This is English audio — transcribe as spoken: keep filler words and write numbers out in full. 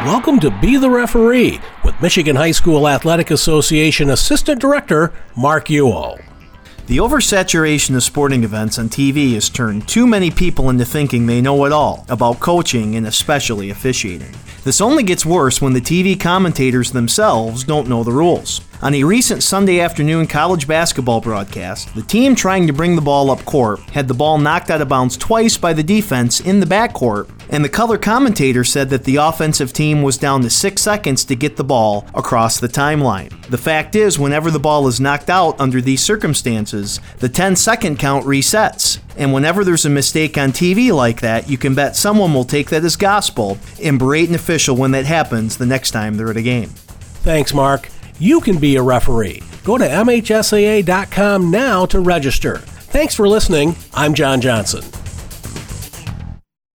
Welcome to Be the Referee with Michigan High School Athletic Association Assistant Director Mark Ewell. The oversaturation of sporting events on T V has turned too many people into thinking they know it all about coaching and especially officiating. This only gets worse when the T V commentators themselves don't know the rules. On a recent Sunday afternoon college basketball broadcast, the team trying to bring the ball up court had the ball knocked out of bounds twice by the defense in the backcourt, and the color commentator said that the offensive team was down to six seconds to get the ball across the timeline. The fact is, whenever the ball is knocked out under these circumstances, the ten second count resets. And whenever there's a mistake on T V like that, you can bet someone will take that as gospel and berate an official when that happens the next time they're at a game. Thanks, Mark. You can be a referee. Go to M H S A A dot com now to register. Thanks for listening. I'm John Johnson.